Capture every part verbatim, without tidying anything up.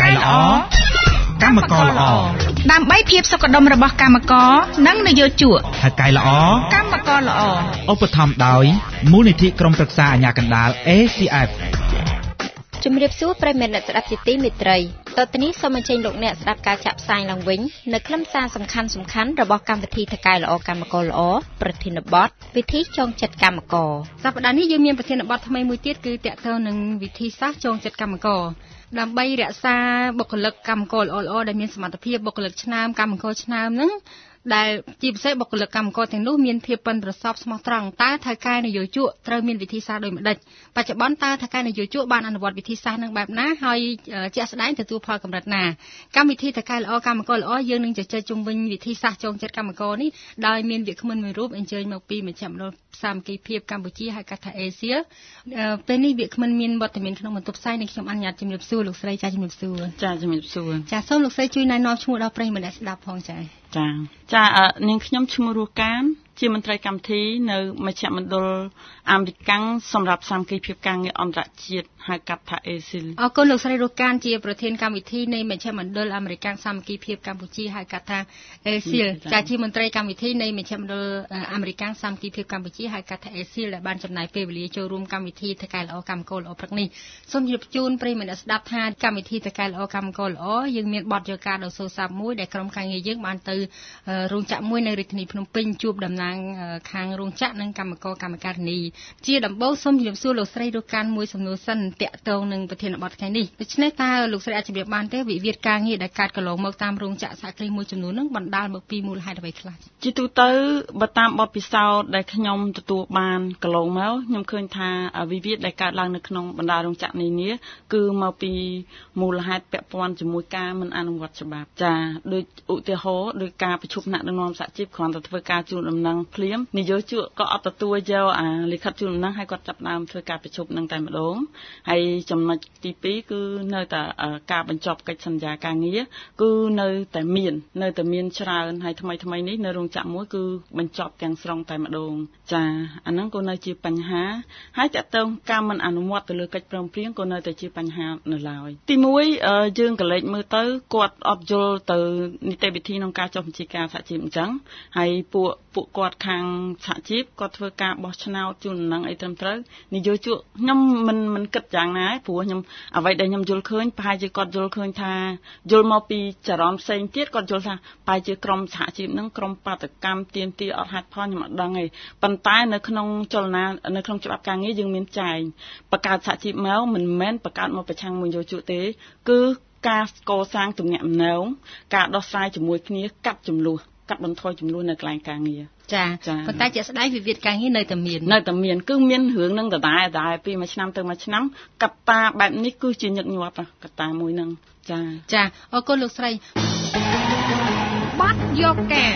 កែល្អកម្មករល្អដើម្បីភាពសុខដុមរបស់កម្មករនិងនយោជកថៅកែល្អកម្មករល្អឧបត្ថម្ភដោយមូលនិធិក្រុមប្រឹក្សាអាជ្ញាកណ្ដាល เอ ซี เอฟជំរាបសួរប្រិយមិត្តអ្នកស្ដាប់ជាទីមេត្រីតទៅនេះសូមអញ្ជើញលោកអ្នកស្ដាប់ការចាក់ផ្សាយឡើងវិញនៅខ្លឹមសារសំខាន់សំខាន់របស់កម្មវិធីថៅកែល្អកម្មករល្អប្រធានបទវិធីចងចិត្តកម្មករសប្តាហ៍នេះយើងមានប្រធានបទថ្មីមួយទៀតគឺតាក់ទងនឹងវិធីសាស្ត្រចងចិត្តកម្មករដើម្បីរក្សាបុគ្គលិកកម្មករល្អៗដែលមានសមត្ថភាពបុគ្គលិកឆ្នើមកម្មករឆ្នើមនឹងដែលជាពិសេសបុគ្គលិកកម្មករទាំងនោះមានភាពប៉ិនប្រសប់ស្មោះត្រង់តើថៅកែនយោជកត្រូវមានវិធីសាស្ត្រដូចម្ដេចបច្ចុប្បន្នតើថៅកែនយោជកបានអនុវត្តវិធីសាស្ត្រនឹងបែបណាហើយជាក់ស្ដែងទទួលផលកម្រិតណាកម្មវិធីថៅកែល្អកម្មករល្អយើងនឹងជជែកជុំវិញវិធីសាស្ត្រចងចិត្តកម្មករនេះដោយមានវាគ្មិនមួយរូបអញ្ជើញមកពីមជ្ឈមណ្ឌលសាមគ្គីភាពកម្ពុជាហៅកាត់ថា Asia ពេលនេះវាគ្មិនមានវត្តមានក្នុងបន្ទប់ផ្សាយនៃខ្ញុំអនុញ្ញាតជំរាបសួរលោកស្រីចាជំរាបសួរចាជំរាបសួរចាសូមលោកស្រីជួយណែនាំឈ្មោះដល់ប្រិយមិត្តអ្នកស្ដាប់ផងចាចាចានាងខ្ញុំឈ្មោះរស់កានជាមន្ត្រីកម្មវិធីនៅមជ្ឈមណ្ឌលអាមេរិកាំងសម្រាប់សាមគ្គីភាពការងារអន្តរជាតិហៅកាត់ថា เอ ซีអរគុណលោកស្រីរស់កានជាប្រធានកម្មវិធីនៃមជ្ឈមណ្ឌលអាមេរិកាំងសាមគ្គីភាពកម្ពុជាហៅកាត់ថា เอ ซี ចាជាមន្ត្រីកម្មវិធីនៃមជ្ឈមណ្ឌលអាមេរិកាំងសាមគ្គីភាពកម្ពុជាហៅកាត់ថា เอ ซี ដែលបានចំណាយពេលវេលាចូលរួមកម្មវិធីថៅកែល្អកម្មករល្អព្រឹកនេះសូមជម្រាបជូនប្រិយមិត្តអ្នកស្ដាប់ថាកម្មវិធីថៅកែល្អកម្មករល្អយើងមានបទយល់ការដ៏សូរស័ព្ទមួយដែលក្រុមការងារយើងបានទៅរោងចក្រមួយនៅរាជធានីភ្នំពេញជួបតំណាងខាងរោងចក្រនិងកម្មករកម្មការិនីជាដំបូងសូមជម្រាបសួរលោកស្រីរស់កានមួយសំណួរសិនតាក់ទងនឹងប្រធានបទថ្ងៃនេះដូច្នេះតើលោកស្រីអាចជម្រាបបានទេវិវាទការងារដែលកើតកន្លងមកតាមរោងចក្រសហគ្រាសមួយចំនួននឹងបណ្ដាលមកពីមូលហេតុអ្វីខ្លះជាទូទៅបើតាមបទពិសោធន៍ដែលខ្ញុំទទួលបានកន្លងមកខ្ញុំឃើញថាវិវាទដែលកើតឡើងនៅក្នុងបណ្ដារោងចក្រនានាគឺមកពីមូលហេតុពាក់ព័ន្ធជាមួយការមិនអនុវត្តច្បាប់ចាដូចឧទាហរណ៍ដោយការប្រជុំថ្នាក់ដឹកនាំសហជីពគ្រាន់តែធ្វើការជូនដំណឹងភ្លាមនយោជកក៏អត់ទទួលយកអាលិខិតជូនដំណឹងហើយគាត់ចាប់ផ្ដើមធ្វើការប្រជុំនឹងតែម្ដងហើយចំណុចទីពីរគឺនៅតែការបញ្ចប់កិច្ចសន្យាការងារគឺនៅតែមាននៅតែមានច្រើនហើយថ្មីថ្មីនេះនៅរោងចក្រមួយគឺបញ្ចប់ទាំងស្រុងតែម្ដងចាអាហ្នឹងក៏នៅជាបញ្ហាហើយតើតើការមិនអនុវត្តទៅលើកិច្ចព្រមព្រៀងក៏នៅតែជាបញ្ហានៅឡើយទីមួយយើងក៏លេចមើលទៅគាត់អត់យល់ទៅនីតិវិធីក្នុងការចុះបញ្ជីការសហជីពអញ្ចឹងហើយពួកពួកគាត់ខាងសហជីពគាត់ធ្វើការបោះឆ្នោតជូនដំណឹងអីត្រឹមត្រូវនយោជកខ្ញុំមិនមិនគិតយ៉ាងណាទេព្រោះខ្ញុំអ្វីដែលខ្ញុំយល់ឃើញប្រហែលជាគាត់យល់ឃើញថាយល់មកពីចរន្តផ្សេងទៀតគាត់យល់ថាប្រហែលជាក្រុមសហជីពហ្នឹងក្រុមបាតកម្មទៀមទាអត់ហេតុផលខ្ញុំអត់ដឹងទេប៉ុន្តែនៅក្នុងចលនានៅក្នុងច្បាប់ការងារយើងមានចែងបង្កើតសហជីពមកមិនមែនបង្កើតមកប្រឆាំងមួយនយោជកទេគឺការកសាងទំនាក់ទំនងការដោះស្រាយជាមួយគ្នាកាត់ចំនួនកាត់បន្ថយចំនួននៅកន្លែងការងារចាប៉ុន្តែជាក់ស្ដែងវិវាទការងារនៅតែមាននៅតែមានគឺមានរឿងនឹងដដែលដដែលពីមួយឆ្នាំទៅមួយឆ្នាំកត្តាបែបនេះគឺជាញឹកញាប់កត្តាមួយហ្នឹងចាចាអរគុណលោកស្រីបាត់យកការ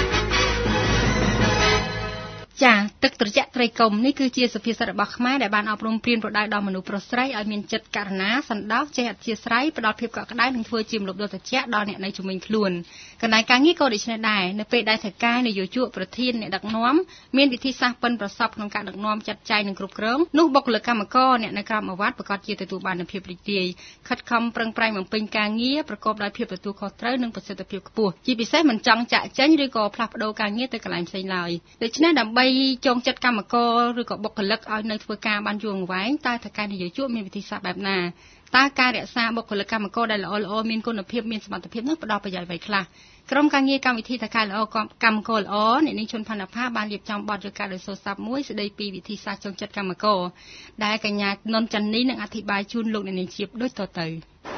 ចាទឹកត្រជាក់ត្រីកុំនេះគឺជាសុភាសិតរបស់ខ្មែរដែលបានអប់រំព្រានប្រដៅដល់មនុស្សប្រុសស្រីឲ្យមានចិត្តករុណាសន្តោសចេះអធ្យាស្រ័យផ្ដល់ភាពកក់ក្ដៅនិងធ្វើជាមលប់ដ៏ត្រជាក់ដល់អ្នកនៅជុំវិញខ្លួនកណ្ដាលការងារក៏ដូចនេះដែរនៅពេលដែលថៅកែនយោជកប្រធានអ្នកដឹកនាំមានវិធីសាស្ត្រប៉ិនប្រសប់ក្នុងការដឹកនាំចាត់ចែងនិងគ្រប់គ្រងនោះបុគ្គលិកកម្មករអ្នកនៅក្រោមអាវ៉ាត់ប្រកាសជាទទួលបាននូវភាពរីករាយខិតខំប្រឹងប្រែងបំពេញការងារប្រកបដោយភាពទទួលខុសត្រូវនិងប្រសិទ្ធភាពខ្ពស់ជាពិសេសមិនចង់ចាក់ចេញឬក៏ផ្លាស់ប្ដូរការងារទៅកន្លែងផ្សេងឡើយដូច្នេះដើម្បីចងចិត្តកម្មករឬក៏បុគ្គលិកឲ្យនៅធ្វើការបានយូរអង្វែងតើថៅកែនយោជកមានវិធីសាស្ត្របែបណាតើការរក្សាបុគ្គលិកកម្មករដែលល្អល្អមានគុណភាពមានសមត្ថភាពនោះផ្ដល់ប្រយោជន៍អ្វីខ្លះក្រុមការងារកម្មវិធីថៅកែល្អកម្មករល្អអ្នកនាងជុនផាណាផាបានរៀបចំបទយល់ការដោយសូរស័ព្ទមួយស្ដីពីវិធីសាស្ត្រចងចិត្តកម្មករដែលកញ្ញានុនច័ន្ទនីនឹងអធិប្បាយជូនលោកអ្នកនាងជាដូចតទៅ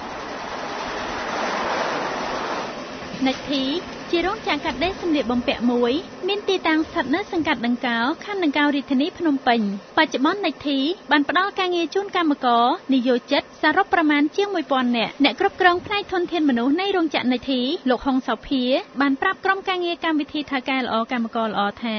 និទ្ធីជារោងចក្រកាត់ដេរសម្លៀកបំពាក់មួយមានទីតាំងស្ថិតនៅសង្កាត់ដង្កោខណ្ឌដង្កោរាជធានីភ្នំពេញបច្ចុប្បន្ននិទ្ធីបានផ្ដល់ការងារជូនកម្មករនិយោជិតសរុបប្រមាណជាងមួយពាន់នាក់អ្នកគ្រប់គ្រងផ្នែកធនធានមនុស្សនៃរោងចក្រនិទ្ធីលោកហុងសោភាបានប្រាប់ក្រុមការងារកម្មវិធីថៅកែល្អកម្មករល្អថា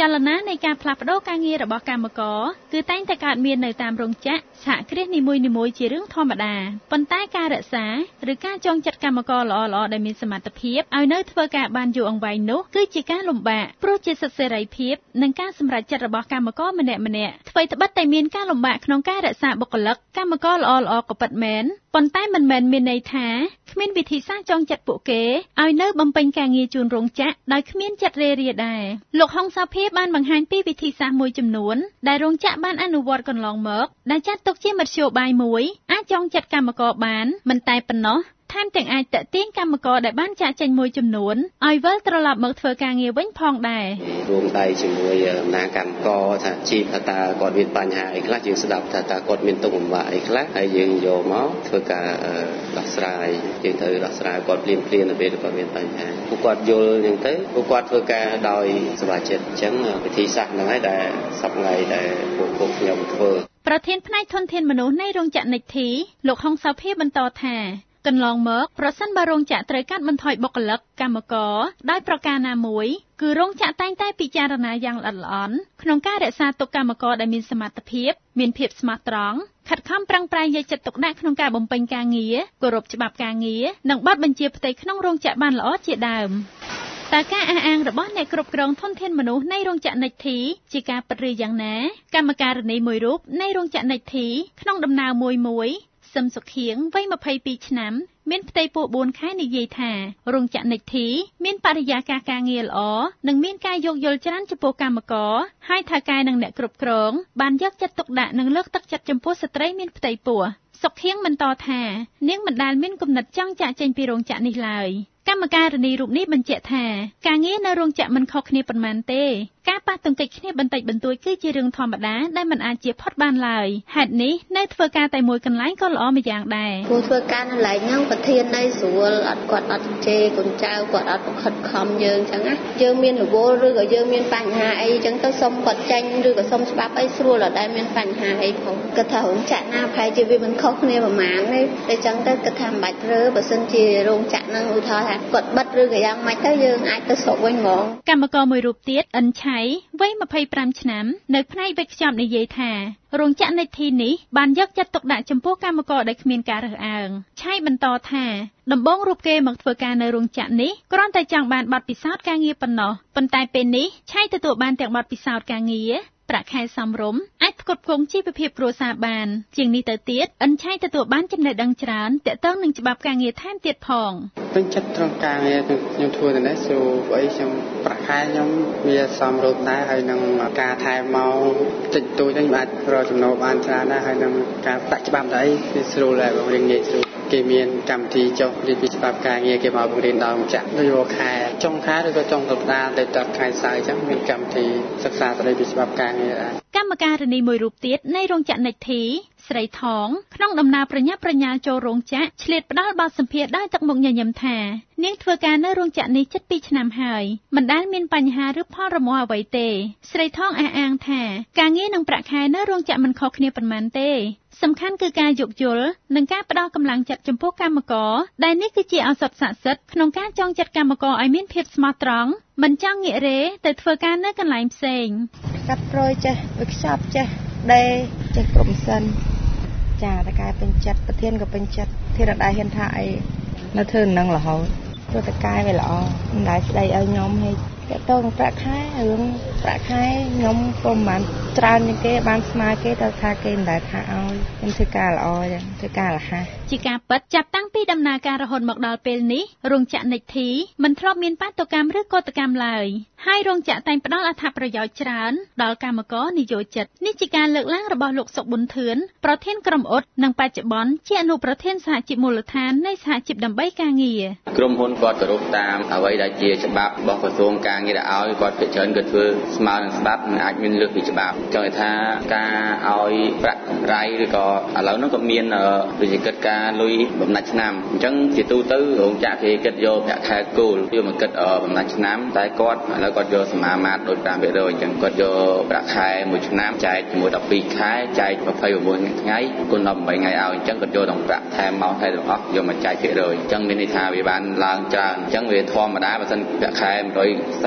ចលនានៃការផ្លាស់ប្ដូរការងាររបស់កម្មករគឺតែងតែកើតមាននៅតាមរោងចក្រសហគ្រាសនីមួយៗជារឿងធម្មតាប៉ុន្តែការរក្សាឬការចងចាត់កម្មករល្អៗដែលមានសមត្ថភាពឲ្យនៅធ្វើការបានយូរអង្វែងនោះគឺជាការលំបាកព្រោះជាសិទ្ធិសេរីភាពនិងការសម្រេចចិត្តរបស់កម្មករម្នាក់ៗអ្វីត្បិតតែមានការលំបាកក្នុងការរក្សាបុគ្គលិកកម្មករល្អៗក៏ពិតមែនប៉ុន្តែមិនមែនមានន័យថាគ្មានវិធីសាស្ត្រចងចាត់ពួកគេឲ្យនៅបំពេញការងារជូនរោងចក្រដោយគ្មានចិត្តរេរាដែរលោកហុងសាភាបានបង្ហាញពីវិធីសាស្ត្រមួយចំនួនដែលរោងចក្របានអនុវត្តកន្លងមកដែលចាត់ទុកជាមធ្យោបាយមួយអាចចងចាត់កម្មករបានមិនតែប៉ុណ្ណោះថែមទាំងអាចតាក់ទាញកម្មករដែលបានចាកចេញមួយចំនួនឲ្យវិលត្រឡប់មកធ្វើការងារវិញផងដែររួមដៃជាមួយដំណើរកម្មករថាជីបថាតើគាត់មានបញ្ហាអីខ្លះយើងស្ដាប់ថាតើគាត់មានទុកលំបាកអីខ្លះហើយយើងយកមកធ្វើការដោះស្រាយយើងត្រូវដោះស្រាយគាត់ភ្លាមភ្លាមនៅពេលគាត់មានបញ្ហាពួកគាត់យល់អញ្ចឹងទៅពួកគាត់ធ្វើការដោយសប្បាយចិត្តអញ្ចឹងវិធីសាស្ត្រហ្នឹងហើយដែលសប្ងៃដែលពួកពួកខ្ញុំធ្វើប្រធានផ្នែកធនធានមនុស្សនៃរោងចក្រ Nexty លោកហុងសាភាបន្តថាកន្លងមកប្រសិនបើរោងចក្រត្រូវកាត់បន្ថយបុគ្គលិកកម្មករដោយប្រការណាមួយគឺរោងចក្រតែងតែពិចារណាយ៉ាងល្អិតល្អន់ក្នុងការរក្សាទុកកម្មករដែលមានសមត្ថភាពមានភាពស្មោះត្រង់ខិតខំប្រឹងប្រែងយកចិត្តទុកដាក់ក្នុងការបំពេញការងារគោរពច្បាប់ការងារនិងបទបញ្ជាផ្ទៃក្នុងរោងចក្របានល្អជាដើមតើការអះអាងរបស់អ្នកគ្រប់គ្រងធនធានមនុស្សនៃរោងចក្រ Nexty ជាការពិតឬយ៉ាងណាកម្មការិនីមួយរូបនៃរោងចក្រ Nexty ក្នុងដំណើរមួយមួយសឹមសុខៀងវ័យម្ភៃពីរឆ្នាំមានផ្ទៃពោះបួនខែនិយាយថារោងចក្រ Nexty មានបរិយាកាសការងារល្អនិងមានការយោគយល់ច្រើនចំពោះកម្មករហើយថៅកែនិងអ្នកគ្រប់គ្រងបានយកចិត្តទុកដាក់និងលើកទឹកចិត្តចំពោះស្ត្រីមានផ្ទៃពោះសុខៀងបន្តថានាងមិនដែលមានគំនិតចង់ចាកចេញពីរោងចក្រនេះឡើយកម្មការិនីរូបនេះបញ្ជាក់ថាការងារនៅរោងចក្រមិនខុសគ្នាប៉ុន្មានទេការប៉ះទង្គិចគ្នាបន្តិចបន្តួចគឺជារឿងធម្មតាដែលមិនអាចជៀសផុតបានឡើយហេតុនេះនៅធ្វើការតែមួយកន្លែងក៏ល្អម្យ៉ាងដែរព្រោះធ្វើការនៅកន្លែងហ្នឹងប្រធានដីស្រួលអត់គាត់អត់ជេរកូនចៅគាត់អត់បង្ខិតខំយើងអញ្ចឹងណាយើងមានរវល់ឬក៏យើងមានបញ្ហាអីអញ្ចឹងទៅសុំគាត់ចាញ់ឬក៏សុំច្បាប់អីស្រួលអត់ដែលមានបញ្ហាអីផងគាត់ថារោងចក្រណាប្រហែលជាវាមិនខុសគ្នាប្រហែលទេតែអញ្ចឹងទៅគាត់ថាមិនបាច់រើបើសិនជារោងចក្រហ្នឹងឧទាហរណ៍ថាគាត់បិទឬក៏យ៉ាងម៉េចទៅយើងអាចទៅស្រុកវិញហ្មងកម្មករមួយរូបទៀតអិនឆៃវ័យម្ភៃប្រាំឆ្នាំនៅផ្នែកវេចខ្ចប់និយាយថារោងចក្រ Nexty នេះបានយកចិត្តទុកដាក់ចំពោះកម្មករដែលគ្មានការរើសអើងឆៃបន្តថាដំបូងរូបគេមកធ្វើការនៅរោងចក្រនេះគ្រាន់តែចង់បានបទពិសោធន៍ការងារប៉ុណ្ណោះប៉ុន្តែពេលនេះឆៃទទួលបានទាំងបទពិសោធន៍ការងារប្រាក់ខែសមរម្យអាចផ្គត់ផ្គង់ជីវភាពគ្រួសារបានជាងនេះទៅទៀតអិនឆៃទទួលបានចំណេះដឹងច្រើនទាក់ទងនឹងច្បាប់ការងារថែមទៀតផងពេញចិត្តត្រង់ការងារខ្ញុំធ្វើទៅនេះសូអីខ្ញុំប្រាក់ខែខ្ញុំវាសមរម្យដែរហើយនឹងការថែមមកតិចតួចខ្ញុំអាចរកចំណូលបានច្រើនដែរហើយនឹងការប្រាក់ច្បាប់ដែរវាស្រួលដែរបងរៀងងាយស្រួលគេមានកម្មវិធីចុះរៀនពីច្បាប់ការងារគេមកបង្រៀនដល់ម្ចាស់ដូចរកខែចុងខែឬក៏ចុងសប្តាហ៍ទៅដល់ខែសៅរ៍អញ្ចឹងមានកម្មវិធីសិក្សាស្ដីពីច្បាប់ការងារដែរកម្មការិនីមួយរូបទៀតនៃរោងចក្រ Nexty ស្រីថងក្នុងដំណើរប្រញាប់ប្រញាល់ចូលរោងចក្រឆ្លៀតផ្ដាល់បទសម្ភាសន៍ដោយទឹកមុខញញឹមថានាងធ្វើការនៅរោងចក្រនេះជិតពីរឆ្នាំហើយមិនដែលមានបញ្ហាឬផលរមាស់អ្វីទេស្រីថងអះអាងថាការងារនិងប្រាក់ខែនៅរោងចក្រមិនខុសគ្នាប៉ុន្មានទេសំខាន់គឺការយោគយល់និងការផ្ដល់កម្លាំងចិត្តចំពោះកម្មករដែលនេះគឺជាឱសថស័ក្តិសិទ្ធិក្នុងការចងចាត់កម្មករឲ្យមានភាពស្មោះត្រង់មិនចង់ងាករេទៅធ្វើការនៅកន្លែងផ្សេងកាត់ប្រួយចេះវិខ្ចប់ចេះដេចេះក្រុមសិនចាតកែពេញចិត្តប្រធានក៏ពេញចិត្តធានរដែរហ៊ានថាអីនៅធ្វើនឹងរហូតព្រោះតកែវាល្អមិនដែលស្ដីឲ្យខ្ញុំហេតុតែតងប្រាក់ខែរឿងប្រាក់ខែខ្ញុំក៏មិនបានច្រើនជាងគេបានស្មើគេតែថាគេមិនដែលថាឲ្យខ្ញុំធ្វើការល្អចឹងធ្វើការរហ័សជាការពិតចាប់តាំងពីដំណើរការរហូតមកដល់ពេលនេះរោងចក្រ Nexty មិនធ្លាប់មានបាតុកម្មឬកតកម្មឡើយហើយរោងចក្រតែងផ្ដល់អត្ថប្រយោជន៍ច្រើនដល់កម្មករនិយោជិតនេះជាការលើកឡើងរបស់លោកសុកប៊ុនធឿនប្រធានក្រុមអ៊ុតនិងបច្ចុប្បន្នជាអនុប្រធានសហជីពមូលដ្ឋាននៃសហជីពដើម្បីការងារក្រុមហ៊ុនគាត់គោរពតាមអ្វីដែលជាច្បាប់របស់ក្រសួងការងារឲ្យគាត់ពិចារណាគាត់ធ្វើស្មើនឹងច្បាប់មិនអាចមានលើសពីច្បាប់ចង់ថាការឲ្យប្រាក់កម្រៃឬក៏ឥឡូវនោះក៏មានវិជាកិច្ចការលុយបំណាច់ឆ្នាំអញ្ចឹងជាទូទៅរោងចក្រគេគិតយកប្រាក់ខែគោលយកមកគិតបំណាច់ឆ្នាំតែគាត់ឥឡូវគាត់យកសមាមាត្រដូច five percent អញ្ចឹងគាត់យកប្រាក់ខែមួយឆ្នាំចែកជាមួយtwelveខែចែកtwenty-sixថ្ងៃគុណeighteenថ្ងៃឲ្យអញ្ចឹងគាត់យកដល់ប្រាក់ថែមមកថែទាំងអស់យកមកចែកភាគរយអញ្ចឹងមានន័យថាវាបានឡើងច្រើនអញ្ចឹងវាធម្មតាបើសិនប្រាក់ខែone forty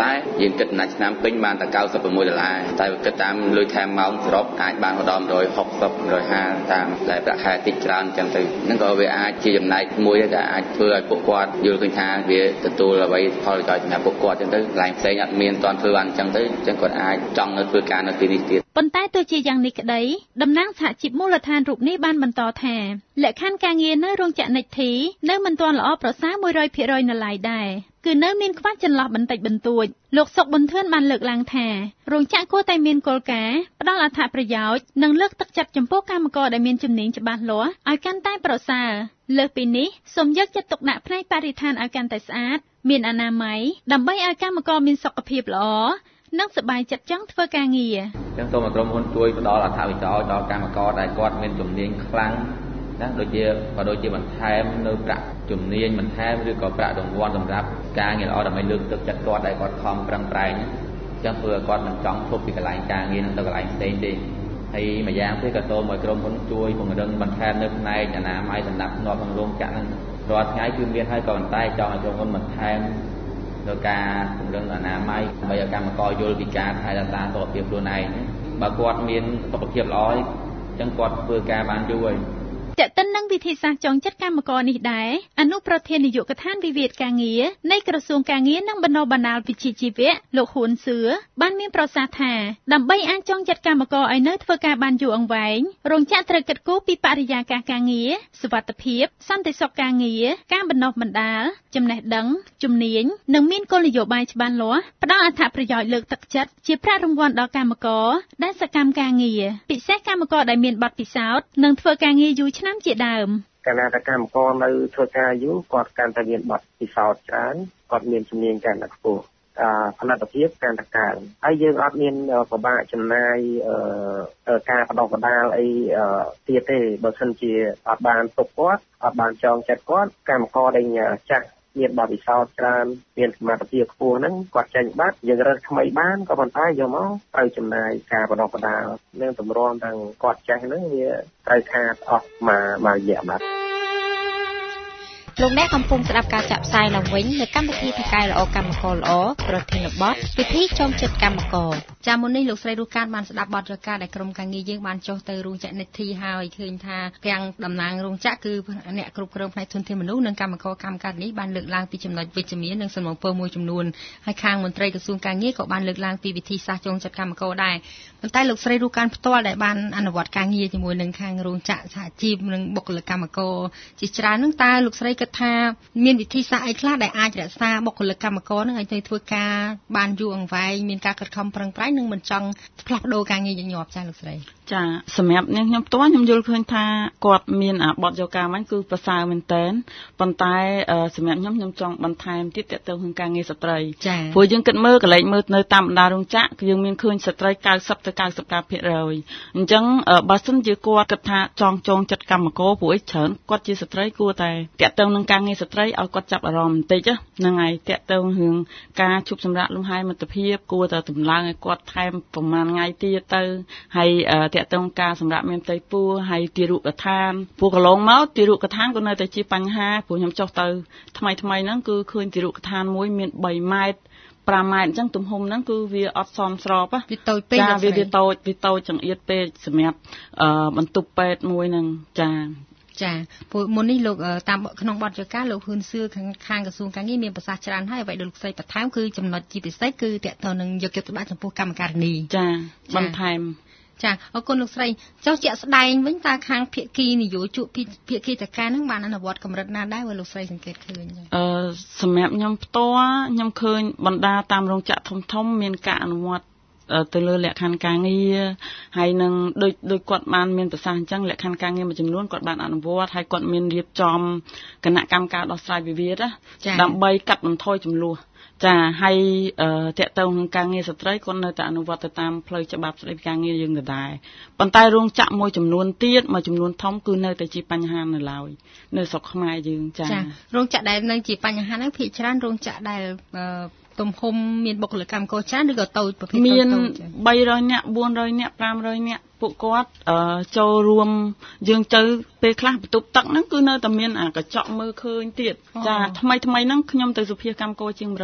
ដែរយើងគិតណាឆ្នាំពេញបានតែเก้าสิบหกដុល្លារតែគិតតាមលុយថែមម៉ោងសរុបអាចបានម្ដងmột trăm sáu mươi một trămห้าสิบតាមតែប្រាក់ខែតិចច្រើនអញ្ចឹងទៅហ្នឹងក៏វាអាចជាចំណែកមួយដែលអាចធ្វើឲ្យពួកគាត់យល់ឃើញថាវាទទួលអ្វីផលប្រយោជន៍សម្រាប់ពួកគាត់អញ្ចឹងទៅកន្លែងផ្សេងអត់មានតន់ធ្វើបានអញ្ចឹងទៅអញ្ចឹងគាត់អាចចង់នៅធ្វើការនៅទីនេះទៀតប៉ុន្តែទោះជាយ៉ាងនេះក្តីតំណាងសហជីពមូលដ្ឋានរូបនេះបានបន្តថាលក្ខខណ្ឌការងារនៅរោងចក្រនិចធីនៅមិនទាន់ល្អប្រសើរមួយរយភាគរយនៅឡើយដែរគឺនៅមានខ្វះចន្លោះបន្តិចបន្តួចលោកសុកប៊ុនធឿនបានលើកឡើងថារោងចក្រគួរតែមានគោលការណ៍ផ្ដល់អត្ថប្រយោជន៍និងលើកទឹកចិត្តចំពោះកម្មករដែលមានជំនាញច្បាស់លាស់ឲ្យកាន់តែប្រសើរលើសពីនេះសូមយកចិត្តទុកដាក់ផ្នែកបរិស្ថានឲ្យកាន់តែស្អាតមានអនាម័យដើម្បីឲ្យកម្មករមានសុខភាពល្អនិងសប្បាយចិត្តចង់ធ្វើការងារអញ្ចឹងសូមឲ្យក្រុមហ៊ុនជួយផ្ដល់អត្ថប្រយោជន៍ដល់កម្មករដែលគាត់មានជំនាញខ្លាំងណាដូចជាក៏ដូចជាបន្ថែមនៅប្រាក់ជំនាញបន្ថែមឬក៏ប្រាក់រង្វាន់សម្រាប់ការងារល្អដើម្បីលើកទឹកចិត្តគាត់ដែលគាត់ខំប្រឹងប្រែងអញ្ចឹងធ្វើឲ្យគាត់មិនចង់ឈប់ពីកន្លែងការងារនឹងទៅកន្លែងផ្សេងទេហើយម្យ៉ាងទៀតក៏សូមឲ្យក្រុមហ៊ុនជួយពង្រឹងបន្ថែមនៅផ្នែកអនាម័យសម្រាប់ធ្នាប់ក្នុងរោងចក្រនឹងរាល់ថ្ងៃគឺមានហើយក៏ប៉ុន្តែចង់ឲ្យក្រុមហ៊ុនបន្ថែមនៅការពង្រឹងអនាម័យដើម្បីឲ្យកម្មករយល់ពីការថែរក្សាសុខភាពខ្លួនឯងបើគាត់មានសុខភាពល្អអញ្ចឹងគាត់ធ្វើការបានយូរហើយតែតិននឹងវិធីសាស្ត្រចងចិត្តកម្មករនេះដែរអនុប្រធាននាយកដ្ឋានវិវាទការងារនៃក្រសួងការងារនិងបណ្ដុះបណ្ដាលវិជ្ជាជីវៈលោកហ៊ុនសឿបានមានប្រសាសន៍ថាដើម្បីអាចចងចិត្តកម្មករឲ្យនៅធ្វើការបានយូរអង្វែងរោងចក្រត្រូវគិតគូរពីបរិយាកាសការងារសុវត្ថិភាពសន្តិសុខការងារការបណ្ដុះបណ្ដាលចំណេះដឹងជំនាញនិងមានគោលនយោបាយច្បាស់លាស់ផ្ដល់អត្ថប្រយោជន៍លើកទឹកចិត្តជាប្រាក់រង្វាន់ដល់កម្មករដែលសកម្មការងារពិសេសកម្មករដែលមានបទពិសោធន៍និងធ្វើការងារយូរឆ្នាំជាដើមកាលណាតែកម្មករនៅធ្វើការយូរគាត់កាន់តែមានបទពិសោធន៍ច្រើនគាត់មានជំនាញកាន់តែខ្ពស់អឺផលិតភាពកាន់តែកើនហើយយើងអត់មានពិបាកចំណាយអឺការបដិបដាលអីទៀតទេបើមិនជាអត់បានទុកគាត់អត់បានចងចិត្តគាត់កម្មករដែលចាស់មានបទពិសោធន៍ច្រើនមានសមត្ថភាពខ្ពស់ហ្នឹងគាត់ចេញបាត់យើងរកថ្មីបានក៏ប៉ុន្តែយកមកត្រូវចំណាយការបដិបដាលនឹងតម្រាំទាំងគាត់ចេះហ្នឹងវាត្រូវខាតអស់មួយមួយរយៈបាត់លោកអ្នកកំពុងស្ដាប់ការចាក់ផ្សាយឡើងវិញនៅកម្មវិធីថកែល្អកម្មករល្អប្រធានបទពិធីចងចិត្តកម្មករចាមុននេះលោកស្រីរុះកានបានស្ដាប់បទរកាដែលក្រុមការងារយើងបានចុះទៅរោងចក្រនិចធីហើយឃើញថាទាំងតំណាងរោងចក្រគឺអ្នកគ្រប់គ្រងផ្នែកធនធានមនុស្សនិងកម្មករកម្មការនេះបានលើកឡើងពីចំណុចវិជ្ជមាននិងសំណូមពរមួយចំនួនហើយខាងមន្ត្រីក្រសួងការងារក៏បានលើកឡើងពីវិធីសាស្ត្រចងចិត្តកម្មករដែរប៉ុន្តែលោកស្រីរុះកានផ្ទាល់ដែលបានអនុវត្តការងារជាមួយនឹងខាងរោងចក្រសហជីពនិងបុគ្គលិកកម្មករជាច្រើននឹងតើលោកស្រីគិតថាមានវិធីសាស្ត្រអីខ្លះដែលអាចរក្សាបុគ្គលិកកម្មករនឹងឲ្យទៅធ្វើការបានយូរអង្វែងមានការខិតខំប្រឹងប្រែងនិងមិនចង់ផ្លាស់ប្ដូរការងារញញប់ចាលោកស្រីចាសម្រាប់ខ្ញុំផ្ទាល់ខ្ញុំយល់ឃើញថាគាត់មានអាបទយកការវិញគឺប្រសើរមែនតើប៉ុន្តែសម្រាប់ខ្ញុំខ្ញុំចង់បន្ថែមទៀតទាក់ទងនឹងការងារស្ត្រីព្រោះយើងគិតមើលកន្លែងមើលនៅតាមបណ្ដារោងចក្រយើងមានឃើញស្ត្រី90ទៅ99%អញ្ចឹងបើសិនជាគាត់គិតថាចង់ចងចិត្តកម្មករព្រោះអីច្រើនគាត់ជាស្ត្រីគួរតែទាក់ទងនឹងការងារស្ត្រីឲ្យគាត់ចាប់អារម្មណ៍បន្តិចហ្នឹងហើយតាក់ទងរឿងការជប់សម្រាប់លំហែមិត្តភាពគួរតែតម្លើងឲ្យគាត់ថែមប្រហែលថ្ងៃទៀតទៅហើយតាក់ទងការសម្រាប់មានផ្ទៃពោះហើយទារុកដ្ឋានពួកកន្លងមកទារុកដ្ឋានក៏នៅតែជាបញ្ហាព្រោះខ្ញុំចុះទៅថ្មីថ្មីហ្នឹងគឺឃើញទារុកដ្ឋានមួយមាន3ម៉ែត្រ5ម៉ែត្រអញ្ចឹងទំហំហ្នឹងគឺវាអត់សមស្របហ៎វាតូចពេកចាវាវាតូចវាតូចចង្អៀតពេកសម្រាប់បន្ទប់ពេទ្យមួយហ្នឹងចាចាពួកមុននេះលោកតាមក្នុងបទចការលោកហ៊ុនសឿខាងខាងក្រសួងការងារមានប្រសាសន៍ច្រើនហើយអ្វីដែលលោកស្រីបន្ថែមគឺចំណុចជាពិសេសគឺតកតនឹងយកចិត្តទុកដាក់ចំពោះកម្មការិនីចាបន្ថែមចាអរគុណលោកស្រីចុះជាក់ស្ដែងវិញតើខាងភាគីនយោជកភាគីតការនឹងបានអនុវត្តកម្រិតណាដែរបើលោកស្រីសង្កេតឃើញអឺសម្រាប់ខ្ញុំផ្ទាល់ខ្ញុំឃើញបណ្ដាតាមរោងចក្រធំធំមានការអនុវត្តទៅលើលក្ខខណ្ឌការងារហើយនឹងដូចដូចគាត់បានមានប្រសាសន៍អញ្ចឹងលក្ខខណ្ឌការងារមួយចំនួនគាត់បានអនុវត្តហើយគាត់មានរៀបចំគណៈកម្មការដោះស្រាយវិវាទដើម្បីកាត់បន្ថយចំនួនចាហើយតកតងនឹងការងារស្ត្រីគាត់នៅតែអនុវត្តទៅតាមផ្លូវច្បាប់ស្តីពីការងារយើងដដែលប៉ុន្តែរោងចក្រមួយចំនួនទៀតមួយចំនួនធំគឺនៅតែជាបញ្ហានៅឡើយនៅស្រុកខ្មែរយើងចាចារោងចក្រដែលនៅជាបញ្ហាហ្នឹងភាគច្រើនរោងចក្រដែលទំហំមានបុគ្គលិកកម្មករច្រើនឬក៏តូចប្រភេទតូចៗមាន300នាក់400នាក់500នាក់ពួកគាត់ចូលរួមយើងទៅពេលខ្លះបន្ទប់ទឹកហ្នឹងគឺនៅតែមានអាកញ្ចក់មើលឃើញទៀតចាថ្មីថ្មីហ្នឹងខ្ញុំទៅសុភាកម្មករជាង100នាក់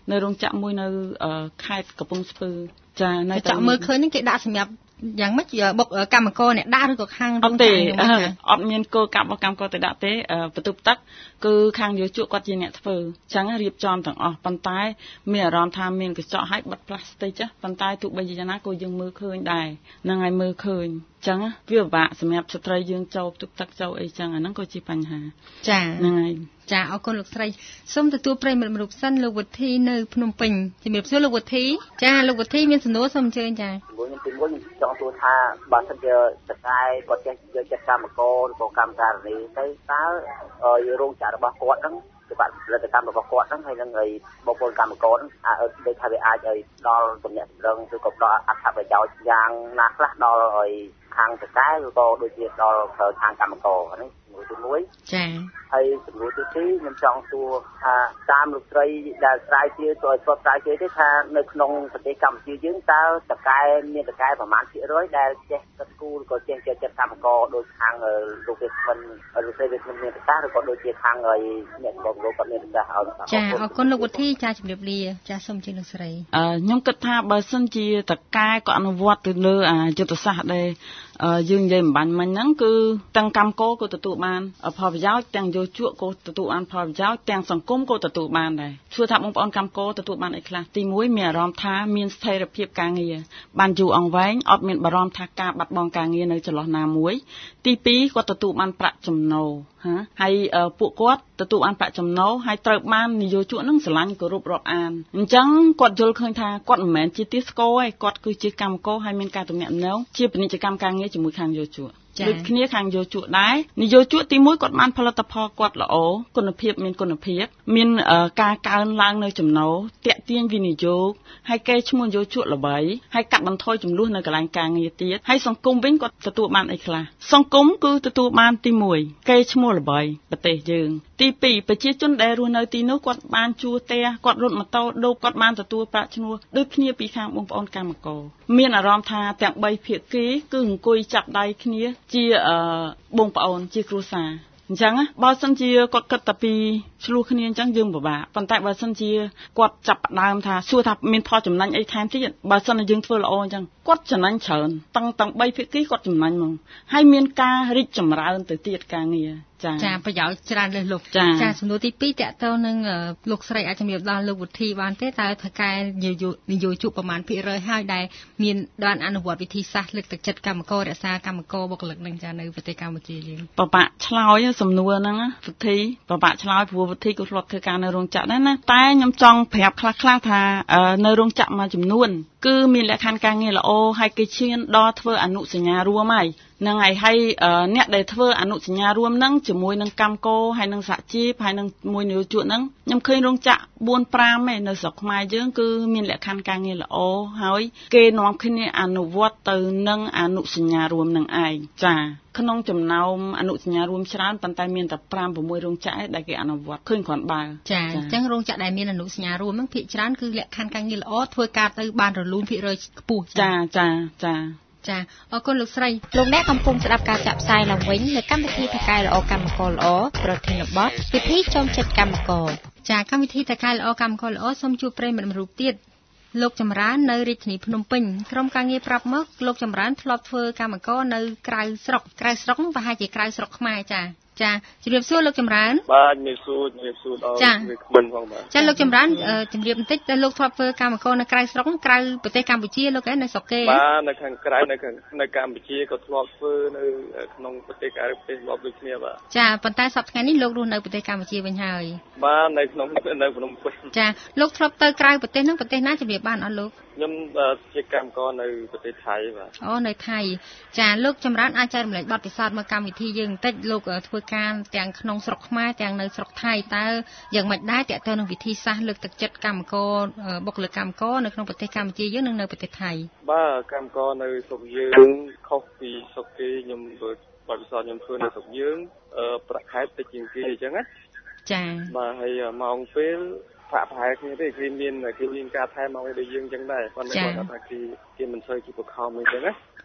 នៅរោងចក្រមួយនៅខេត្តកំពង់ស្ពឺចានៅតែមើលឃើញនេះគេដាក់សម្រាប់យ៉ាងម៉េចបុកកម្មករអ្នកដាក់ឬក៏ខាងរោងចក្រអត់មានគោលការណ៍របស់កម្មករទៅដាក់ទេបន្ទប់ទឹកគឺខាងយោជកគាត់ជាអ្នកធ្វើអញ្ចឹងរៀបចំទាំងអស់ប៉ុន្តែមានអារម្មណ៍ថាមានកញ្ចក់ឲ្យបិទផ្លាស្ទិកប៉ុន្តែទោះបីជាយ៉ាងណាក៏យើងមើលឃើញដែរហ្នឹងហើយមើលឃើញអញ្ចឹងវាពិបាកសម្រាប់ស្ត្រីយើងចូលផ្ទុកទឹកចូលអីចឹងអាហ្នឹងក៏ជាបញ្ហាចាហ្នឹងហើយចាអរគុណលោកស្រីសូមទទួលប្រិយមិត្តរូបសិនលោកវុធីនៅភ្នំពេញជំរាបសួរលោកវុធីចាលោកវុធីមានសំណួរសូមអញ្ជើញចាខ្ញុំពីមុនចង់សួរថាបើសិនជាសកែគាត់ចេះយកចិត្តកម្មករឬក៏កម្មការិនីទៅតើរោងចក្ររបស់គាត់ហ្នឹងគឺបាទផលិតកម្មរបស់គាត់ហ្នឹងហើយនឹងឲ្យបុគ្គលកម្មករហ្នឹងអាចដូចថាវាអាចឲ្យដល់ទំនាក់ទំនងឬក៏ដល់អត្ថប្រយោជន៍យ៉ាងណាខ្លះដល់ឲ្យខាងសកែឬក៏ដូចជាដល់ខាងកម្មករហ្នឹងទីមួយចាហើយសំណួរទីពីរខ្ញុំចង់សួរថាតាមលោកស្រីដែលស្រាវជ្រាវទៅឲ្យស្គាល់ស្រាវជ្រាវទេថានៅក្នុងប្រទេសកម្ពុជាយើងតើតកែមានតកែប្រមាណភាគរយដែលចេះកិត្តគូឬក៏ចេះចេះចិត្តកម្មករដោយខាងលោកវិស្មិនលោកស្រីវិស្មិនមានប្រសាសន៍ឬក៏ដូចជាខាងឲ្យអ្នកបងលោកគាត់មានប្រសាសន៍ឲ្យចាអរគុណលោកវុធីចាជំរាបលាចាសូមជម្រាបលោកស្រីអឺខ្ញុំគិតថាបើសិនជាតកែក៏អនុវត្តទៅលើអាយុទ្ធសាស្ត្រដែលយើងនិយាយមិនបាញ់មិញហ្នឹងគឺទាំងកម្មករក៏ទទួលបានផលប្រយោជន៍ទាំងយោជកក៏ទទួលបានផលប្រយោជន៍ទាំងសង្គមក៏ទទួលបានដែរឈ្មោះថាបងប្អូនកម្មករទទួលបានអីខ្លះទីមួយមានអារម្មណ៍ថាមានស្ថិរភាពការងារបានយូរអង្វែងអត់មានបារម្ភថាការបាត់បង់ការងារនៅចន្លោះណាមួយទីពីរគាត់ទទួលបានប្រាក់ចំណូលហាហើយពួកគាត់ទទួលបានប្រាក់ចំណូលហើយត្រូវបាននយោជកនឹងស្រឡាញ់គោរពរាប់អានអញ្ចឹងគាត់យល់ឃើញថាគាត់មិនមែនជាទាសករទេគាត់គឺជាកម្មករហើយមានការទំនាក់ទំនងជាពាណិជ្ជកម្មការងារជាមួយខាងយោជកដូចគ្នាខាងយោជកដែរនយោជកទីមួយគាត់បានផលិតផលគាត់ល្អគុណភាពមានគុណភាពមានការកើនឡើងនៅចំណូលតាក់ទាញវិនិយោគហើយកេរឈ្មោះយោជកល្បីហើយកាត់បន្ថយចំនួននៅកន្លែងការងារទៀតហើយសង្គមវិញគាត់ទទួលបានអីខ្លះសង្គមគឺទទួលបានទីមួយកេរឈ្មោះល្បីប្រទេសយើងទីពីរប្រជាជនដែលរស់នៅទីនោះគាត់បានជួលផ្ទះគាត់រត់ម៉ូតូដូបគាត់បានទទួលប្រាក់ឈ្នួលដូចគ្នាពីខាងបងប្អូនកម្មករមានអារម្មណ៍ថាទាំងបីភាគីគឺអង្គុយចាប់ដៃគ្នាជាបងប្អូនជាគ្រួសារអញ្ចឹងបើសិនជាគាត់គិតតែពីឆ្លោះគ្នាអញ្ចឹងយើងពិបាកប៉ុន្តែបើសិនជាគាត់ចាប់ផ្ដើមថាសួរថាមានផលចំណេញអីថែមទៀតបើសិនជាយើងធ្វើល្អអញ្ចឹងគាត់ចំណេញច្រើនតាំងតាំងបីភាគីគាត់ចំណេញហ្មងហើយមានការរីកចម្រើនទៅទៀតការងារចាចាប្រយោជន៍ច្រើនលើសលប់ចាសំណួរទីពីរតកតទៅនឹងលោកស្រីអាចជំរាបដល់លោកវុធីបានទេតើថៅកែនយោជកប្រមាណភាគរយហើយដែលមានបានអនុវត្តវិធីសាស្ត្រលើកទឹកចិត្តកម្មកររក្សាកម្មករបុគ្គលិកនឹងចានៅប្រទេសកម្ពុជាយើងបបាក់ឆ្លើយសំណួរហ្នឹងវុធីបបាក់ឆ្លើយព្រោះវុធីក៏ធ្លាប់ធ្វើការនៅរោងចក្រដែរណាតែខ្ញុំចង់ប្រាប់ខ្លះៗថានៅរោងចក្រមួយចំនួនគឺមានលក្ខខណ្ឌការងារល្អហើយគេឈានដល់ធ្វើអនុសញ្ញារួមហើយនឹងហើយហើយអ្នកដែលធ្វើអនុសញ្ញារួមហ្នឹងជាមួយនឹងកម្មករហើយនឹងសហជីពហើយនឹងមួយនយោជកហ្នឹងខ្ញុំឃើញរោងចក្របួន ប្រាំឯនៅស្រុកខ្មែរយើងគឺមានលក្ខខណ្ឌការងារល្អហើយគេនាំគ្នាអនុវត្តទៅនឹងអនុសញ្ញារួមនឹងឯងចាក្នុងចំណោមអនុសញ្ញារួមច្រើនប៉ុន្តែមានតែប្រាំ ប្រាំមួយរោងចក្រឯដែលគេអនុវត្តឃើញគ្រាន់បើចាអញ្ចឹងរោងចក្រដែលមានអនុសញ្ញារួមហ្នឹងភាគច្រើនគឺលក្ខខណ្ឌការងារល្អធ្វើការទៅបានរលូនភាគរយខ្ពស់ចាចាចាចាអរគុណលោកស្រីលោកអ្នកកំពុងស្ដាប់ការចាក់ផ្សាយឡើងវិញនៅកម្មវិធីថៅកែល្អកម្មករល្អប្រធានបទវិធីចូលចិត្តកម្មករចាកម្មវិធីថៅកែល្អកម្មករល្អសូមជួបប្រិយមិត្តរូបទៀតលោកចម្រើននៅរាជធានីភ្នំពេញក្រុមការងារប្រាប់មកលោកចម្រើនធ្លាប់ធ្វើកម្មករនៅក្រៅស្រុកក្រៅស្រុកប្រហែលជាក្រៅស្រុកខ្មែរចាចាជំរាបសួរលោកចម្រើនបាទជំរាបសួរជំរាបសួរដល់វាគ្មិនផងបាទចាលោកចម្រើនជំរាបបន្តិចតើលោកធ្លាប់ធ្វើកម្មករនៅក្រៅស្រុកក្រៅប្រទេសកម្ពុជាលោកឯងនៅស្រុកគេបាទនៅខាងក្រៅនៅនៅកម្ពុជាក៏ធ្លាប់ធ្វើនៅក្នុងប្រទេសក្រៅប្រទេសធ្លាប់ដូចគ្នាបាទចាប៉ុន្តែសប្តាហ៍ថ្ងៃនេះលោករស់នៅប្រទេសកម្ពុជាវិញហើយបាទនៅក្នុងនៅភ្នំពេញចាលោកធ្លាប់ទៅក្រៅប្រទេសហ្នឹងប្រទេសណាជំរាបបានអត់លោកខ្ញុំជាកម្មករនៅប្រទេសថៃបាទអូនៅថៃចាលោកចម្រើនអាចចែករំលែកបទពិសោធន៍មកកម្មវិធីយើងបន្តិចលោកធ្វើការទាំងក្នុងស្រុកខ្មែរទាំងនៅស្រុកថៃតើយ៉ាងម៉េចដែរតើតើនឹងវិធីសាស្ត្រលើកទឹកចិត្តកម្មករបុគ្គលិកកម្មករនៅក្នុងប្រទេសកម្ពុជាយើងនិងនៅប្រទេសថៃបាទកម្មករនៅស្រុកយើងខុសពីស្រុកគេខ្ញុំធ្វើបទពិសោធន៍ខ្ញុំធ្វើនៅស្រុកយើងប្រាក់ខែតិចជាងគេអញ្ចឹងណាចាបាទហើយម៉ោងពេលប្រាក់ប្រហែលគ្នាទេគេមានគេមានការថែម៉ោងដូចយើងអញ្ចឹងដែរប៉ុន្តែគាត់ថាគេគេមិនសូវជាបខំអីចឹងណា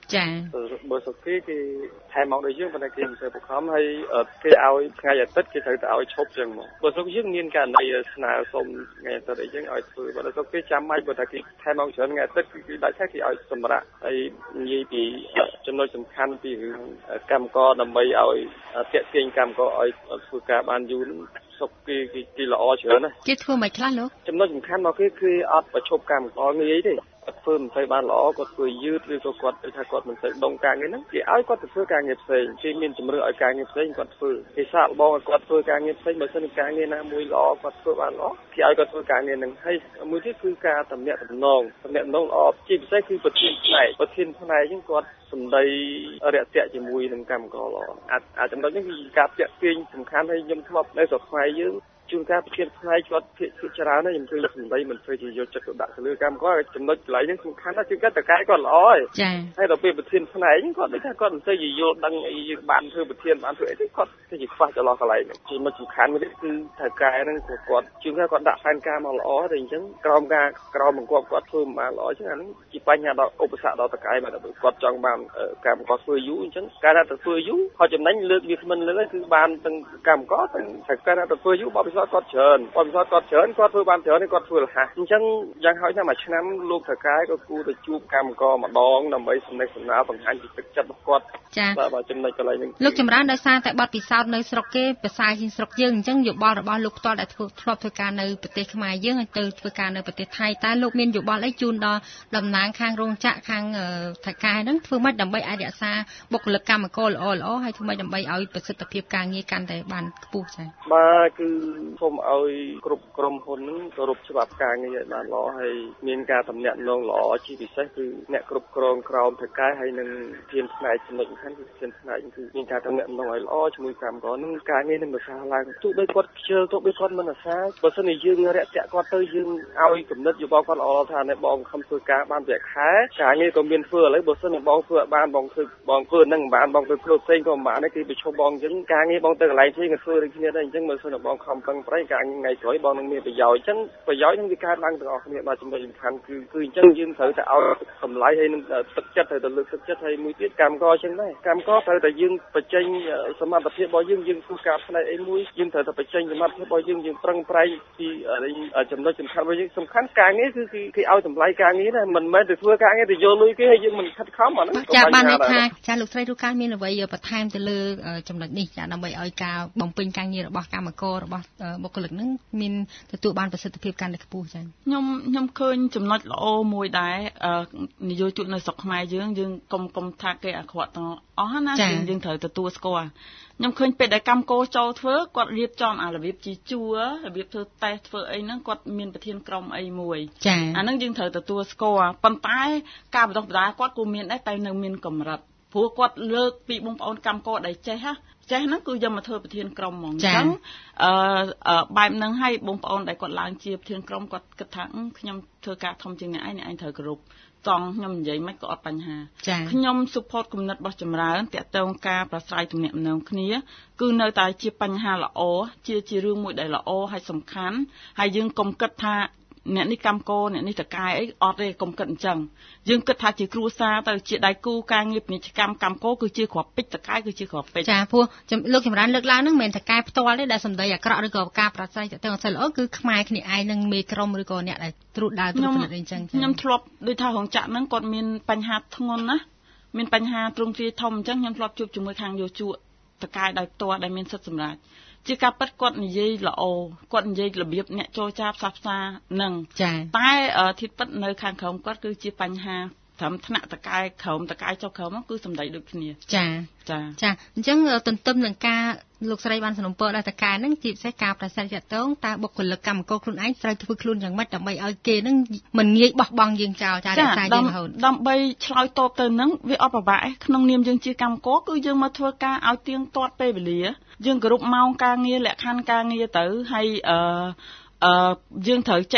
ចាបើសុខគេគេថែមកដូចយើងប៉ុន្តែគេមិនធ្វើបង្ខំហើយគេឲ្យថ្ងៃអាទិត្យគេត្រូវតែឲ្យឈប់ចឹងមកបើសុខយើងមានករណីស្នើសុំថ្ងៃអាទិត្យអីចឹងឲ្យធ្វើបើសុខគេចាំបាច់បើថាគេថែមកច្រើនថ្ងៃអាទិត្យគឺដាច់ថាគេឲ្យសម្រាប់ហើយនិយាយពីចំណុចសំខាន់ពីរឿងកម្មករដើម្បីឲ្យតាក់ទាញកម្មករឲ្យធ្វើការបានយូរសុខគេគេល្អច្រើនណាគេធ្វើមិនខ្លះលោកចំណុចសំខាន់មកគេគឺអត់ប្រឈប់កម្មករងាយទេគាត់ធ្វើមិនទៅបានល្អគាត់ធ្វើយឺតឬក៏គាត់ថាគាត់មិនទៅដងការងារហ្នឹងគេឲ្យគាត់ទៅធ្វើការងារផ្សេងគេមានជំរឿនឲ្យការងារផ្សេងគាត់ធ្វើគេសាកល្បងឲ្យគាត់ធ្វើការងារផ្សេងបើមិនការងារណាមួយល្អគាត់ធ្វើបានល្អគេឲ្យគាត់ធ្វើការងារហ្នឹងហើយមួយទៀតគឺការតំណាក់តំណងតំណាក់តំណងល្អជាពិសេសគឺប្រធានផ្នែកប្រធានផ្នែកហ្នឹងគាត់សម្ដីរាក់ទាក់ជាមួយនឹងកម្មករល្អអាចអាចចំណុចនេះគឺការពាក់ទាញសំខាន់ហើយខ្ញុំធ្លាប់នៅស្រុកខ្មែរយើងជួនកាលប្រធានផ្នែកគាត់ភាគច្រើនណាស់ខ្ញុំឃើញសម្ដីមិនធ្វើជាយកចិត្តទុកដាក់ទៅលើកម្មករចំណុចកន្លែងនេះសំខាន់ណាស់គឺគាត់តកែគាត់ល្អហើយចា៎ហើយដល់ពេលប្រធានផ្នែកគាត់ដូចថាគាត់មិនទៅជាយល់ដឹងអីយើងបានធ្វើប្រធានបានធ្វើអីទេគាត់ទៅជាខ្វះចន្លោះកន្លែងនេះចំណុចសំខាន់មួយទៀតគឺតកែហ្នឹងគាត់ជួនកាលគាត់ដាក់ផែនការមកល្អតែអញ្ចឹងក្រោមការក្រោមបង្គាប់គាត់ធ្វើមិនបានល្អអញ្ចឹងអាហ្នឹងជាបញ្ហាដល់ឧបសគ្គដល់តកែមកដល់គាត់ចង់បានកម្មករធ្វើយូរអញ្ចឹងការថាទៅធ្វើយូរហើយចំណេញលើកវាគ្មិនលើកគឺបានទាំងកម្មករទាំងតកែទៅធ្វើយូរបបិសគាត់ច្រើនបបិសគាត់ច្រើនគាត់ធ្វើបានច្រើនគាត់ធ្វើរហ័សអញ្ចឹងយ៉ាងហោចណាស់មួយឆ្នាំលោកតកែក៏គួរទៅជួបកម្មករម្ដងដើម្បីសំណេះសំណាលបង្ហាញពីទឹកចិត្តរបស់គាត់បាទបាទចំណុចកន្លែងនេះលោកចម្រើនដោយសារតែបទពិសោធន៍នៅស្រុកគេភាសាជាងស្រុកយើងអញ្ចឹងយោបល់របស់លោកផ្ទាល់ដែលធ្វើធ្លាប់ធ្វើការនៅប្រទេសខ្មែរយើងហើយទៅធ្វើការនៅប្រទេសថៃតើលោកមានយោបល់អីជូនដល់តំណាងខាងរោងចក្រខាងតកែហ្នឹងធ្វើម៉េចដើម្បីឲ្យរក្សាបុគ្គលិកកម្មករល្អល្អហើយធ្វើម៉េចដើម្បីឲ្យប្រសិទ្ធភាពការងារកាន់តែបានខ្ពស់ចា៎បាទគឺសូមឲ្យគ្រប់ក្រុមហ៊ុនហ្នឹងគោរពច្បាប់ការងារឲ្យបានល្អហើយមានការតំណាក់តំណងល្អជាពិសេសគឺអ្នកគ្រប់គ្រងក្រមតកែហើយនឹងធានផ្នែកចំណុចសំខាន់គឺធានផ្នែកគឺមានការតំណាក់តំណងឲ្យល្អជាមួយកម្មករហ្នឹងការងារនឹងប្រសើរឡើងទោះបីគាត់ខ្ជិលទោះបីគាត់មិនអាសាបើសិនជាយើងរាក់ទាក់គាត់ទៅយើងឲ្យគំនិតយោបល់គាត់ល្អថាណែបងខំធ្វើការបានប្រាក់ខែការងារក៏មានធ្វើឥឡូវបើសិនជាបងធ្វើអត់បានបងធ្វើបងធ្វើហ្នឹងមិនបានបងទៅធ្វើផ្សេងក៏មិនបានដែរគេប្រឈប់បងអញ្ចឹងការងារបងទៅកន្លែងផ្សេងក៏ធ្វើដូចគ្នាដែរអញ្ចឹងបើសិនជាបងខំប្រឹងប្រែងការងារថ្ងៃក្រោយបងនឹងមានប្រយោជន៍អញ្ចឹងប្រយោជន៍នឹងវាកើតឡើងទាំងអស់គ្នាបាទចំណុចសំខាន់គឺគឺអញ្ចឹងយើងត្រូវតែឲ្យតម្លៃហើយនឹងទឹកចិត្តត្រូវតែលើកទឹកចិត្តហើយមួយទៀតកម្មករអញ្ចឹងដែរកម្មករត្រូវតែយើងបញ្ចេញសមត្ថភាពរបស់យើងយើងធ្វើការផ្នែកអីមួយយើងត្រូវតែបញ្ចេញសមត្ថភាពរបស់យើងយើងប្រឹងប្រែងពីចំណុចសំខាន់របស់យើងសំខាន់ការងារគឺគេឲ្យតម្លៃការងារណាមិនមែនទៅធ្វើការងារទៅយកលុយគេហើយយើងមិនខិតខំអាហ្នឹងចាបានន័យថាចាលោកស្រីរូកាលមានអ្វីបន្ថែមទៅលើចំណុចនេះចាដើម្បីឲ្យការបំពេញការងាររបស់កម្មកររបស់បុគ្គលិកហ្នឹងមានទទួលបានប្រសិទ្ធភាពកាន់តែខ្ពស់ចាខ្ញុំខ្ញុំឃើញចំណុចល្អមួយដែរនយោជកនៅស្រុកខ្មែរយើងយើងកុំកុំថាគេអាក្រក់ទាំងអស់ណាយើងត្រូវទទួលស្គាល់ខ្ញុំឃើញពេលដែលកម្មករចូលធ្វើគាត់រៀបចំអារបៀបជីជួររបៀបធ្វើតេស្តធ្វើអីហ្នឹងគាត់មានប្រធានក្រុមអីមួយអាហ្នឹងយើងត្រូវទទួលស្គាល់ប៉ុន្តែការបណ្ដុះបណ្ដាលគាត់ក៏មានដែរតែនៅមានកម្រិតព្រោះគាត់លើកពីបងប្អូនកម្មករដែលចេះណាចេះហ្នឹងគឺយកមកធ្វើប្រធានក្រុមហ្មងអញ្ចឹងអឺបែបហ្នឹងឲ្យបងប្អូនដែលគាត់ឡើងជាប្រធានក្រុមគាត់គិតថាខ្ញុំធ្វើការធំជាងអ្នកឯងអ្នកឯងត្រូវគោរពតង់ខ្ញុំនិយាយមិនក៏អត់បញ្ហាខ្ញុំ support គំនិតរបស់ចម្រើនតាក់ទងការប្រស្រ័យទំនាក់ទំនងគ្នាគឺនៅតែជាបញ្ហាល្អជាជារឿងមួយដែលល្អហើយសំខាន់ហើយយើងកុំគិតថាអ្នកនេះកម្មករអ្នកនេះតកែអីអត់ទេកុំគិតអញ្ចឹងយើងគិតថាជាគ្រួសារទៅជាដៃគូការងារពាណិជ្ជកម្មកម្មករគឺជាគ្រាប់ពេជ្រតកែគឺជាគ្រាប់ពេជ្រចាព្រោះលោកចម្រើនលើកឡើងហ្នឹងមិនមែនតកែផ្ទាល់ទេដែលសម្ដីអាក្រក់ឬក៏ការប្រស្រ័យតាក់ទងអត់សូវល្អគឺខ្មែរគ្នាឯងនឹងមេក្រុមឬក៏អ្នកដែលត្រួតដើរត្រួតពិនិត្យអីចឹងខ្ញុំធ្លាប់ដូចថារោងចក្រហ្នឹងគាត់មានបញ្ហាធ្ងន់ណាមានបញ្ហាទ្រង់ទ្រាយធំអញ្ចឹងខ្ញុំធ្លាប់ជួបជាមួយខាងយោជកតកែដោយផ្ទាល់ដែលមានសិទ្ធិសម្រេចជាការពិតគាត់និយាយល្អគាត់និយាយរបៀបអ្នកចូលចាផ្សះផ្សានឹងតែធៀបពិតនៅខាងក្រោមគាត់គឺជាបញ្ហាត្រឹមថ្នាក់តកែក្រោមតកែចុះក្រោមគឺសម្ដីដូចគ្នាចាចាចាអញ្ចឹងទន្ទឹមនឹងការលោកស្រីបានសនំពរដល់តកែហ្នឹងជាពិសេសការប្រសិទ្ធតាក់ទងតើបុគ្គលិកកម្មករខ្លួនឯងត្រូវធ្វើខ្លួនយ៉ាងម៉េចដើម្បីឲ្យគេហ្នឹងមិនងាយបោះបង់យើងចោលចារក្សាយើងរហូតដើម្បីឆ្លើយតបទៅហ្នឹងវាអត់ពិបាកឯក្នុងនាមយើងជាកម្មករគឺយើងមកធ្វើការឲ្យទៀងទាត់ពេលវេលាយើងគោរពម៉ោងការងារលក្ខខណ្ឌការងារទៅហើយអឺអឺយើងត្រូវចេះ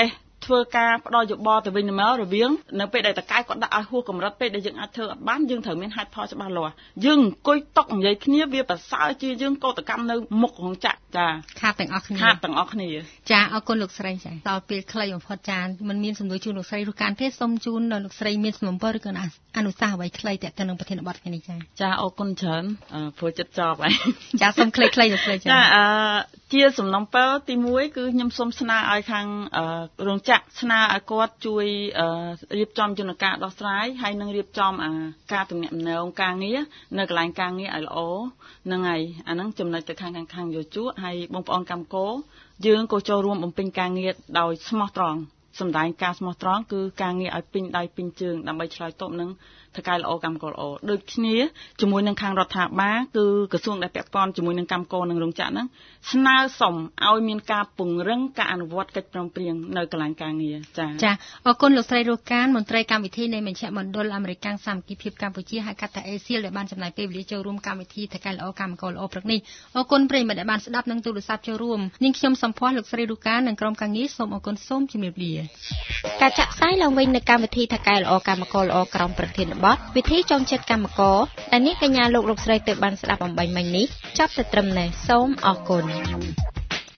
ធ្វើការផ្ដល់យោបល់ទៅវិញទៅមករវាងនៅពេលដែលតកែគាត់ដាក់ឲ្យហួសកម្រិតពេកដែលយើងអាចធ្វើអត់បានយើងត្រូវមានហេតុផលច្បាស់លាស់យើងអង្គុយតុកនិយាយគ្នាវាប្រសើរជាយើងកោតកម្មនៅមុខក្នុងចាក់ចាខាតទាំងអស់គ្នាខាតទាំងអស់គ្នាចាអរគុណលោកស្រីចាដល់ពេលខ្លីបំផុតចាមិនមានសំណួរជូនលោកស្រីឬការទេសូមជូនដល់លោកស្រីមានសំណពរឬក៏អនុសាសន៍អ្វីខ្លីទាក់ទងនឹងប្រធានបទថ្ងៃនេះចាចាអរគុណច្រើនព្រោះចិត្តចប់ហើយចាសូមខ្លីៗលោកស្រីចាចាអឺជាសំណពរទីមួយគឺខ្ញុំសូមស្នើឲ្យខាងរោងចក្រស្នើឲ្យគាត់ជួយរៀបចំយន្តការដោះស្រាយហើយនឹងរៀបចំអាការទំនាក់ទំនងការងារនៅកន្លែងការងារឲ្យល្អហ្នឹងហើយអាហ្នឹងចំណុចទៅខាងខាងយោជកហើយបងប្អូនកម្មករយើងក៏ចូលរួមបំពេញការងារដោយស្មោះត្រង់សម្ដែងការស្មោះត្រង់គឺការងារឲ្យពេញដៃពេញជើងដើម្បីឆ្លើយតបនឹងថកែល្អកម្មករល្អដូចគ្នាជាមួយនឹងខាងរដ្ឋាភិបាលគឺក្រសួងដែលពាក់ព័ន្ធជាមួយនឹងកម្មករនិងរោងចក្រហ្នឹងស្នើសុំឲ្យមានការពង្រឹងការអនុវត្តកិច្ចព្រមព្រៀងនៅកន្លែងការងារចា៎ចាអរគុណលោកស្រីរស់កានមន្ត្រីកម្មវិធីនៃមជ្ឈមណ្ឌលអាមេរិកសាមគ្គីភាពកម្ពុជាហៅកាត់ថា เอ ซี ដែលបានចំណាយពេលវេលាចូលរួមកម្មវិធីថកែល្អកម្មករល្អព្រឹកនេះអរគុណប្រិយមិត្តដែលបានស្ដាប់និងទូរស័ព្ទចូលរួមនាងខ្ញុំសំភ័សលោកស្រីរស់កាននិងក្រុមការងារសូមអរគុណសូមជម្រាបលាការចាក់ផ្សាយឡើងវិញនៅកម្មវិធីថកែល្អកម្មករល្អក្រុមប្រធានបទវិធីចងចិត្តកម្មករដែលនាងកញ្ញាលោកលោកស្រីទៅបានស្ដាប់អំបញ្ញមិញនេះចប់តែត្រឹមនេះសូមអរគុណ